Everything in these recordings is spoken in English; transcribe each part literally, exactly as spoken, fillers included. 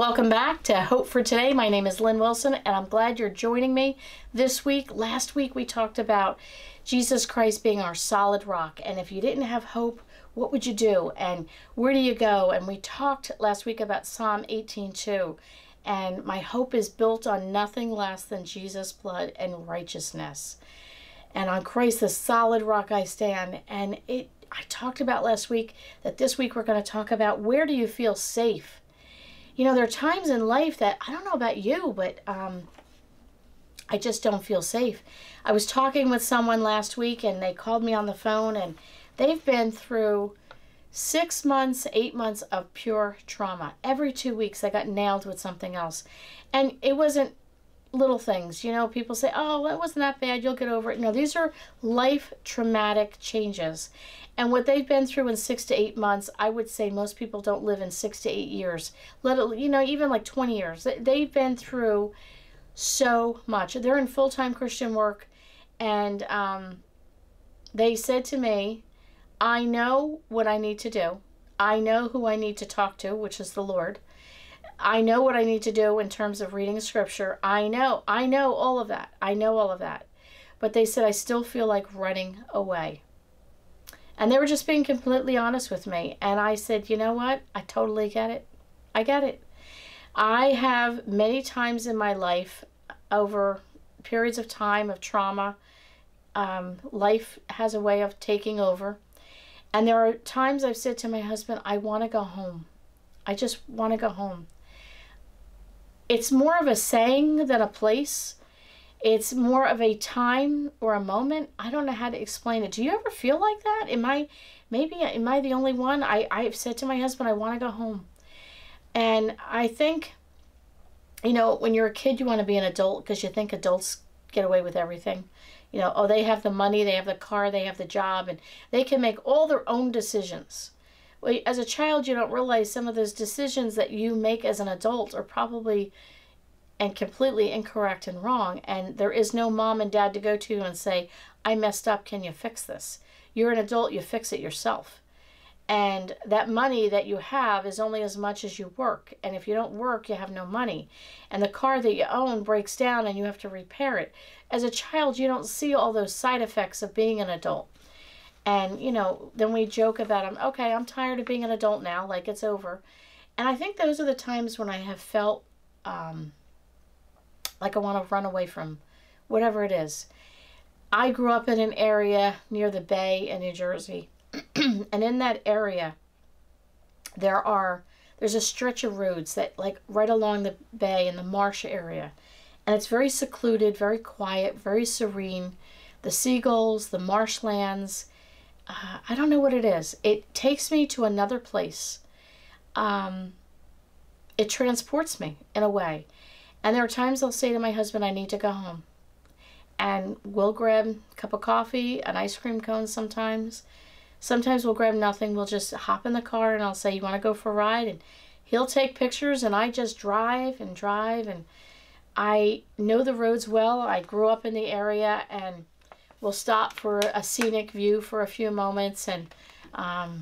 Welcome back to Hope for Today. My name is Lynn Wilson, and I'm glad you're joining me this week. Last week we talked about Jesus Christ being our solid rock, and if you didn't have hope, what would you do, and where do you go? And we talked last week about Psalm eighteen two, and my hope is built on nothing less than Jesus' blood and righteousness. And on Christ, the solid rock I stand. And it, I talked about last week that this week we're going to talk about, where do you feel safe? You know, there are times in life that, I don't know about you, but um, I just don't feel safe. I was talking with someone last week, and they called me on the phone, and they've been through six months, eight months of pure trauma. Every two weeks, they got nailed with something else. And it wasn't little things. You know, people say, oh, well, it wasn't that bad, you'll get over it. No, these are life traumatic changes. And what they've been through in six to eight months, I would say most people don't live in six to eight years. Let it, you know, even like twenty years. They've been through so much. They're in full-time Christian work, and um, they said to me, I know what I need to do. I know who I need to talk to, which is the Lord. I know what I need to do in terms of reading scripture. I know, I know all of that. I know all of that. But they said, I still feel like running away. And they were just being completely honest with me. And I said, you know what? I totally get it. I get it. I have many times in my life, over periods of time of trauma, um, life has a way of taking over. And there are times I've said to my husband, I want to go home. I just want to go home. It's more of a saying than a place. It's more of a time or a moment. I don't know how to explain it. Do you ever feel like that? Am I, maybe, am I the only one? I, I've said to my husband, I want to go home. And I think, you know, when you're a kid, you want to be an adult because you think adults get away with everything. You know, oh, they have the money, they have the car, they have the job, and they can make all their own decisions. Well, as a child, you don't realize some of those decisions that you make as an adult are probably and completely incorrect and wrong. And there is no mom and dad to go to and say, I messed up, can you fix this? You're an adult, you fix it yourself. And that money that you have is only as much as you work. And if you don't work, you have no money. And the car that you own breaks down and you have to repair it. As a child, you don't see all those side effects of being an adult. And, you know, then we joke about them, okay, I'm tired of being an adult now, like it's over. And I think those are the times when I have felt um, like I want to run away from whatever it is. I grew up in an area near the bay in New Jersey. And in that area, there are, there's a stretch of roads that like right along the bay in the marsh area. And it's very secluded, very quiet, very serene. The seagulls, the marshlands, uh, I don't know what it is. It takes me to another place. Um, it transports me in a way. And there are times I'll say to my husband, I need to go home. And we'll grab a cup of coffee, an ice cream cone sometimes. Sometimes we'll grab nothing. We'll just hop in the car and I'll say, you want to go for a ride? And he'll take pictures and I just drive and drive. And I know the roads well. I grew up in the area, and we'll stop for a scenic view for a few moments. And um,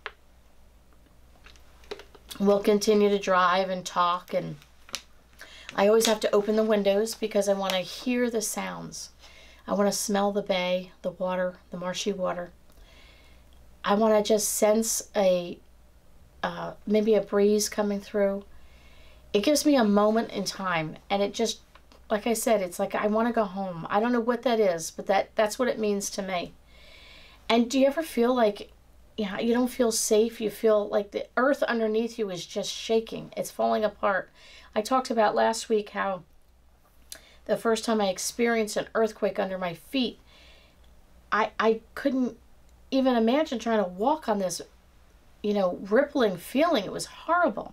we'll continue to drive and talk. And I always have to open the windows because I want to hear the sounds. I want to smell the bay, the water, the marshy water. I want to just sense a, uh, maybe a breeze coming through. It gives me a moment in time, and it just, like I said, it's like I want to go home. I don't know what that is, but that, that's what it means to me. And do you ever feel like, yeah, you don't feel safe? You feel like the earth underneath you is just shaking. It's falling apart. I talked about last week how the first time I experienced an earthquake under my feet, I, I couldn't even imagine trying to walk on this, you know, rippling feeling. It was horrible.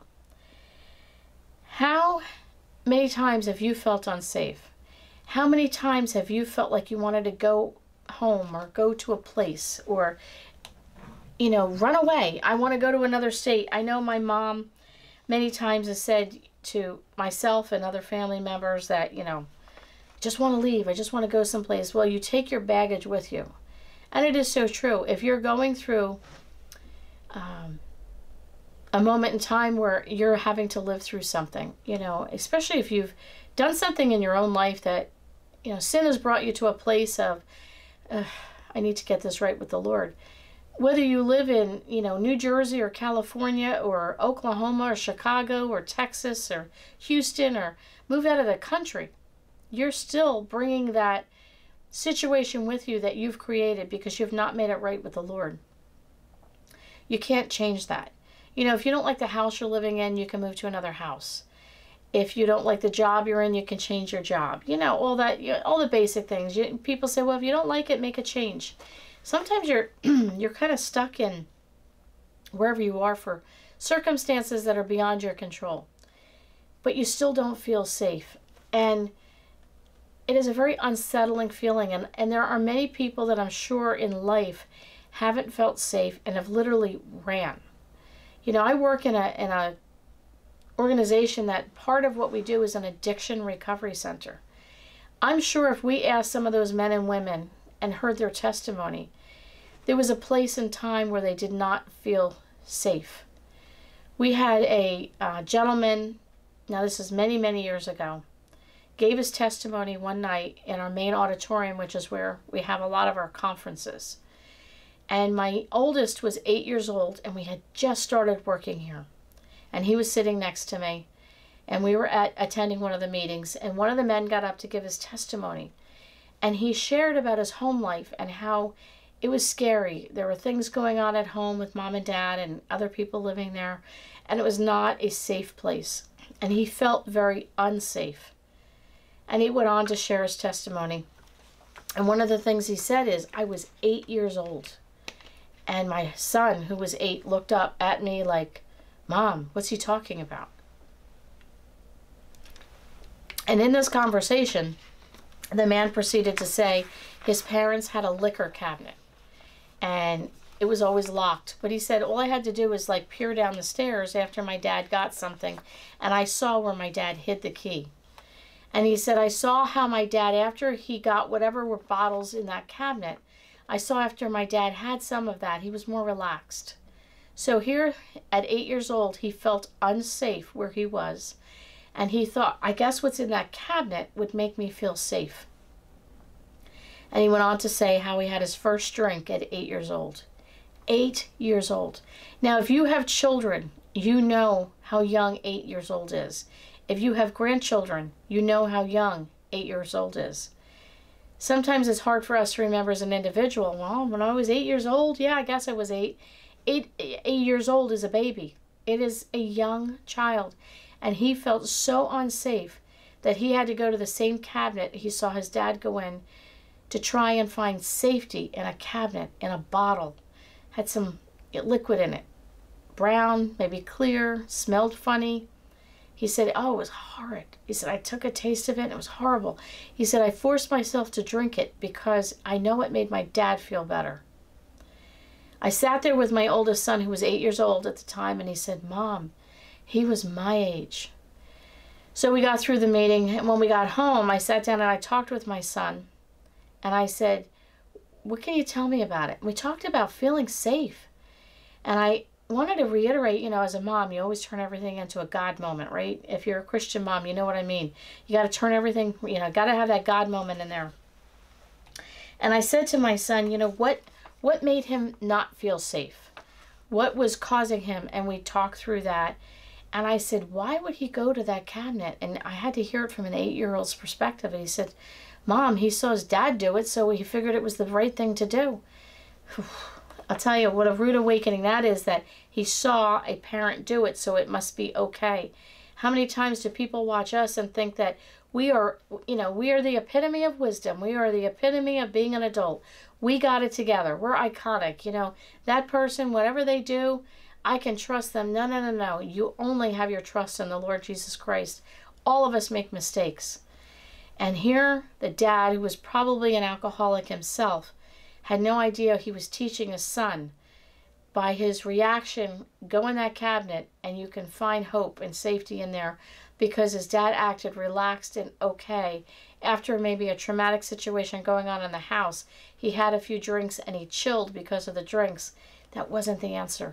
How many times have you felt unsafe? How many times have you felt like you wanted to go home or go to a place or, you know, run away? I want to go to another state. I know my mom many times has said to myself and other family members that, you know, just want to leave. I just want to go someplace. Well, you take your baggage with you. And it is so true. If you're going through um, a moment in time where you're having to live through something, you know, especially if you've done something in your own life that, you know, sin has brought you to a place of, uh, I need to get this right with the Lord. Whether you live in, you know, New Jersey or California or Oklahoma or Chicago or Texas or Houston, or move out of the country, you're still bringing that situation with you that you've created because you've not made it right with the Lord. You can't change that. You know, if you don't like the house you're living in, you can move to another house. If you don't like the job you're in, you can change your job. You know, all that, you know, all the basic things. You, people say, well, if you don't like it, make a change. Sometimes you're you're kind of stuck in wherever you are for circumstances that are beyond your control, but you still don't feel safe. And it is a very unsettling feeling. And, and there are many people that I'm sure in life haven't felt safe and have literally ran. You know, I work in a in a organization that part of what we do is an addiction recovery center. I'm sure if we asked some of those men and women and heard their testimony, there was a place and time where they did not feel safe. We had a uh, gentleman, now this is many, many years ago, gave his testimony one night in our main auditorium, which is where we have a lot of our conferences. And my oldest was eight years old, and we had just started working here. And he was sitting next to me, and we were at attending one of the meetings, and one of the men got up to give his testimony. And he shared about his home life and how it was scary. There were things going on at home with mom and dad and other people living there, and it was not a safe place. And he felt very unsafe. And he went on to share his testimony. And one of the things he said is, I was eight years old. And my son, who was eight, looked up at me like, Mom, what's he talking about? And in this conversation, the man proceeded to say his parents had a liquor cabinet. And it was always locked. But he said, all I had to do was like peer down the stairs after my dad got something. And I saw where my dad hid the key. And he said, I saw how my dad, after he got whatever were bottles in that cabinet, I saw after my dad had some of that, he was more relaxed. So here at eight years old, he felt unsafe where he was. And he thought, I guess what's in that cabinet would make me feel safe. And he went on to say how he had his first drink at eight years old. Eight years old. Now, if you have children, you know how young eight years old is. If you have grandchildren, you know how young eight years old is. Sometimes it's hard for us to remember as an individual, well, when I was eight years old, yeah, I guess I was eight. Eight, eight years old is a baby. It is a young child. And he felt so unsafe that he had to go to the same cabinet he saw his dad go in to try and find safety in a cabinet, in a bottle. Had some liquid in it. Brown, maybe clear, smelled funny. He said, oh, it was horrid. He said, I took a taste of it and it was horrible. He said, I forced myself to drink it because I know it made my dad feel better. I sat there with my oldest son, who was eight years old at the time, and he said, Mom, he was my age. So we got through the meeting, and when we got home, I sat down and I talked with my son, and I said, what can you tell me about it? And we talked about feeling safe. And I wanted to reiterate, you know, as a mom, you always turn everything into a God moment, right? If you're a Christian mom, you know what I mean. You got to turn everything, you know, got to have that God moment in there. And I said to my son, you know, what, what made him not feel safe? What was causing him? And we talked through that. And I said, why would he go to that cabinet? And I had to hear it from an eight-year-old's perspective. And he said, Mom, he saw his dad do it, so he figured it was the right thing to do. I'll tell you what a rude awakening that is, that he saw a parent do it, so it must be okay. How many times do people watch us and think that we are, you know, we are the epitome of wisdom. We are the epitome of being an adult. We got it together. We're iconic. You know, that person, whatever they do, I can trust them. No, no, no, no. You only have your trust in the Lord Jesus Christ. All of us make mistakes. And here, the dad, who was probably an alcoholic himself, had no idea he was teaching his son. By his reaction, go in that cabinet and you can find hope and safety in there, because his dad acted relaxed and okay. After maybe a traumatic situation going on in the house, he had a few drinks and he chilled because of the drinks. That wasn't the answer.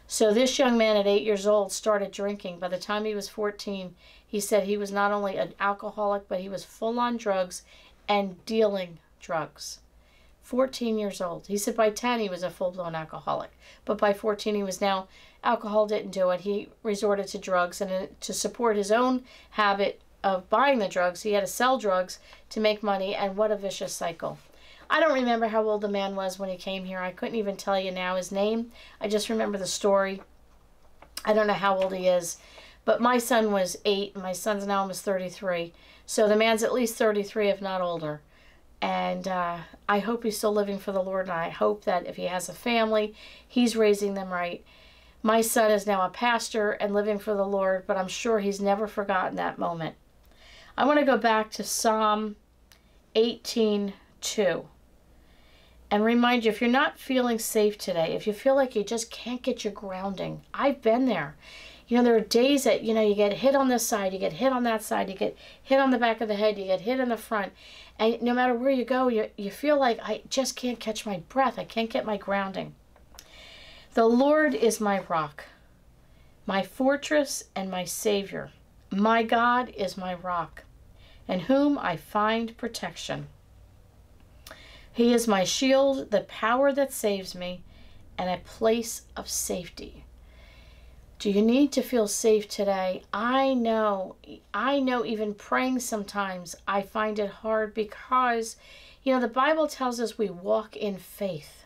So this young man at eight years old started drinking. By the time he was fourteen, he said he was not only an alcoholic, but he was full on drugs and dealing drugs. fourteen years old. He said by ten he was a full-blown alcoholic. But by fourteen he was now, alcohol didn't do it. He resorted to drugs, and to support his own habit of buying the drugs, he had to sell drugs to make money, and what a vicious cycle. I don't remember how old the man was when he came here. I couldn't even tell you now his name. I just remember the story. I don't know how old he is. But my son was eight. My son's now almost thirty-three. So the man's at least thirty-three, if not older. And uh, I hope he's still living for the Lord. And I hope that if he has a family, he's raising them right. My son is now a pastor and living for the Lord. But I'm sure he's never forgotten that moment. I want to go back to Psalm eighteen two. And remind you, if you're not feeling safe today, if you feel like you just can't get your grounding, I've been there. You know, there are days that, you know, you get hit on this side, you get hit on that side, you get hit on the back of the head, you get hit in the front. And no matter where you go, you, you feel like I just can't catch my breath. I can't get my grounding. The Lord is my rock, my fortress and my Savior. My God is my rock, in whom I find protection. He is my shield, the power that saves me, and a place of safety. Do you need to feel safe today? I know, I know even praying sometimes I find it hard because, you know, the Bible tells us we walk in faith.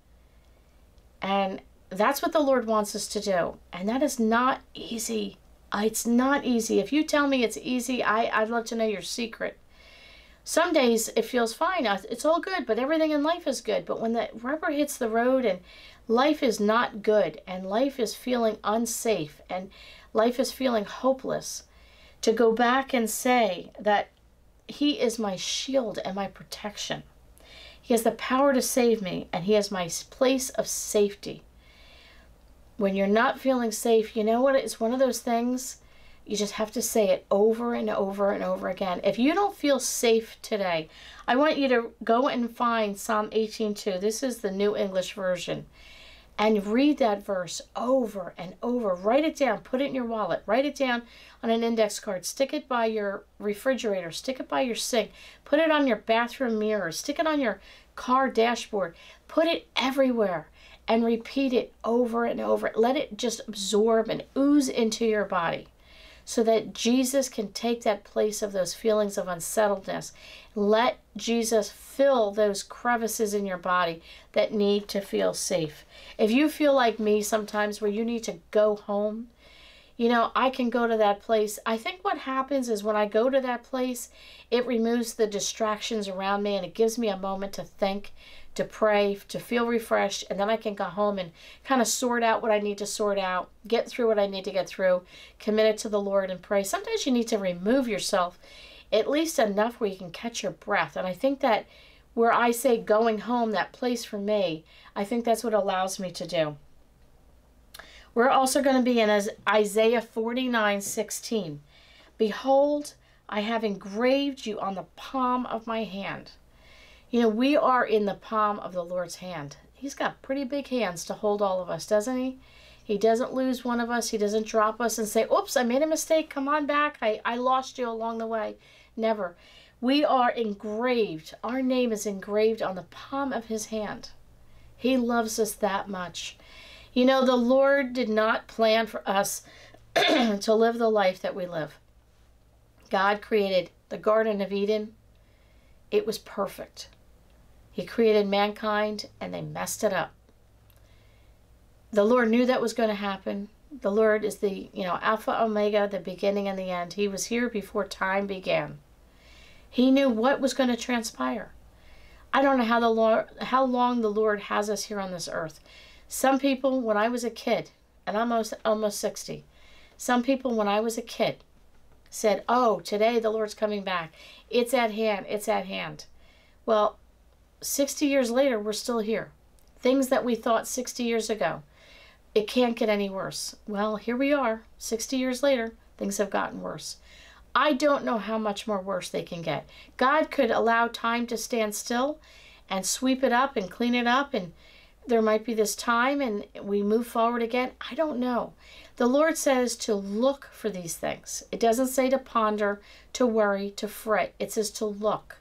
And that's what the Lord wants us to do. And that is not easy. It's not easy. If you tell me it's easy, I, I'd love to know your secret. Some days it feels fine. It's all good, but everything in life is good. But when the rubber hits the road and life is not good and life is feeling unsafe and life is feeling hopeless, to go back and say that He is my shield and my protection. He has the power to save me, and He is my place of safety. When you're not feeling safe, you know what? It's one of those things. You just have to say it over and over and over again. If you don't feel safe today, I want you to go and find Psalm eighteen two. This is the New English Version. And read that verse over and over. Write it down. Put it in your wallet. Write it down on an index card. Stick it by your refrigerator. Stick it by your sink. Put it on your bathroom mirror. Stick it on your car dashboard. Put it everywhere. And repeat it over and over. Let it just absorb and ooze into your body, so that Jesus can take that place of those feelings of unsettledness. Let Jesus fill those crevices in your body that need to feel safe. If you feel like me sometimes where you need to go home, you know, I can go to that place. I think what happens is when I go to that place, it removes the distractions around me and it gives me a moment to think, to pray, to feel refreshed, and then I can go home and kind of sort out what I need to sort out, get through what I need to get through, commit it to the Lord and pray. Sometimes you need to remove yourself at least enough where you can catch your breath. And I think that where I say going home, that place for me, I think that's what allows me to do. We're also going to be in Isaiah forty-nine sixteen. Behold, I have engraved you on the palm of my hand. You know, we are in the palm of the Lord's hand. He's got pretty big hands to hold all of us, doesn't he? He doesn't lose one of us. He doesn't drop us and say, oops, I made a mistake. Come on back. I, I lost you along the way. Never. We are engraved. Our name is engraved on the palm of His hand. He loves us that much. You know, the Lord did not plan for us to live the life that we live. God created the Garden of Eden. It was perfect. He created mankind and they messed it up. The Lord knew that was going to happen. The Lord is the, you know, Alpha, Omega, the beginning and the end. He was here before time began. He knew what was going to transpire. I don't know how the Lord, how long the Lord has us here on this earth. Some people, when I was a kid, and I'm almost, almost sixty, some people when I was a kid said, oh, today the Lord's coming back. It's at hand. It's at hand. Well, sixty years later, we're still here. Things that we thought sixty years ago, it can't get any worse. Well, here we are, sixty years later, things have gotten worse. I don't know how much more worse they can get. God could allow time to stand still and sweep it up and clean it up and there might be this time and we move forward again. I don't know. The Lord says to look for these things. It doesn't say to ponder, to worry, to fret. It says to look.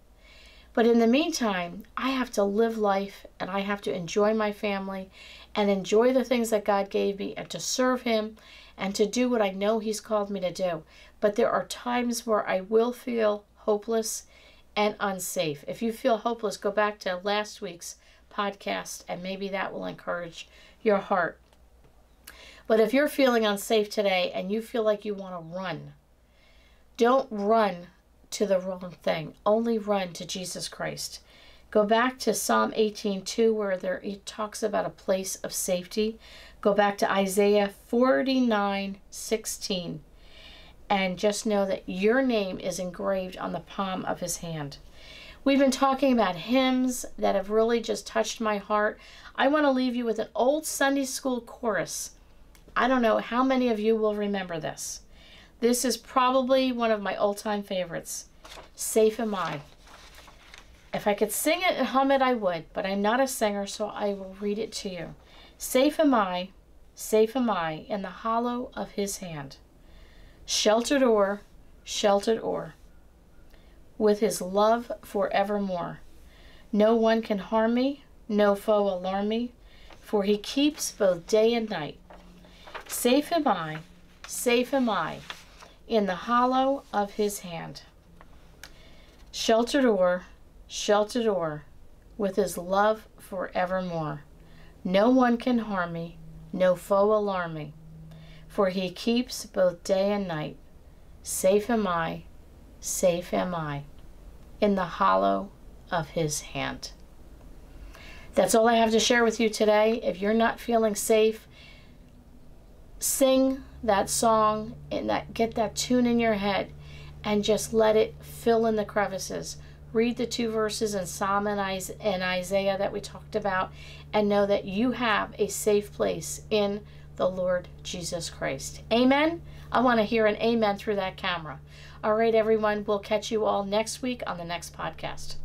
But in the meantime, I have to live life and I have to enjoy my family and enjoy the things that God gave me and to serve Him and to do what I know He's called me to do. But there are times where I will feel hopeless and unsafe. If you feel hopeless, go back to last week's podcast and maybe that will encourage your heart. But if you're feeling unsafe today and you feel like you want to run, don't run to the wrong thing. Only run to Jesus Christ. Go back to Psalm eighteen two where there it talks about a place of safety. Go back to Isaiah forty-nine sixteen and just know that your name is engraved on the palm of His hand. We've been talking about hymns that have really just touched my heart. I want to leave you with an old Sunday school chorus. I don't know how many of you will remember this. This is probably one of my all-time favorites. Safe Am I. If I could sing it and hum it, I would, but I'm not a singer, so I will read it to you. Safe am I, safe am I, in the hollow of His hand. Sheltered o'er, sheltered o'er, with His love forevermore. No one can harm me, no foe alarm me, for He keeps both day and night. Safe am I, safe am I, in the hollow of His hand. Sheltered o'er, sheltered o'er, with His love forevermore. No one can harm me, no foe alarm me, for He keeps both day and night. Safe am I, safe am I, in the hollow of His hand. That's all I have to share with you today. If you're not feeling safe, sing that song and that get that tune in your head and just let it fill in the crevices. Read the two verses in Psalm and Isaiah that we talked about and know that you have a safe place in the Lord Jesus Christ. Amen? I want to hear an amen through that camera. All right, everyone. We'll catch you all next week on the next podcast.